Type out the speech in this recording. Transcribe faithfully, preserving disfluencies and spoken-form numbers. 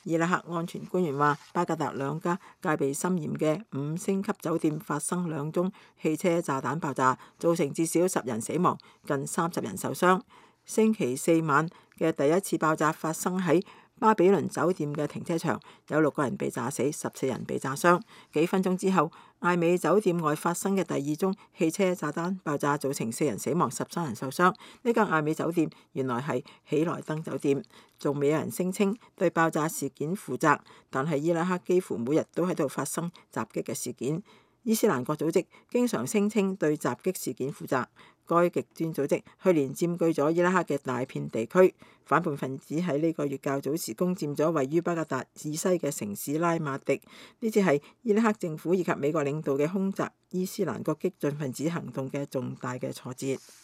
伊拉克安全官員話，巴格達兩家戒備森嚴嘅五星級酒店發生兩宗汽車炸彈爆炸，造成至少十人死亡，近三十人受傷。星期四晚嘅第一次爆炸發生喺巴比倫酒店嘅停車場，有六個人被炸死，十四人被炸傷。幾分鐘之後，艾美酒店外發生嘅第二宗汽車炸彈爆炸，造成四人死亡，十三人受傷。呢間艾美酒店原來係喜來登酒店，仲未有人聲稱對爆炸事件負責。但係伊拉克幾乎每日都喺度發生襲擊嘅事件。伊斯蘭國組織經常聲稱對襲擊事件負責。該極端組織去年佔據咗伊拉克嘅大片地區，反叛分子喺呢個月較早時攻佔咗位於巴格達以西嘅城市拉馬迪。呢次係伊拉克政府以及美國領導嘅空襲伊斯蘭國激進分子行動嘅重大嘅挫折。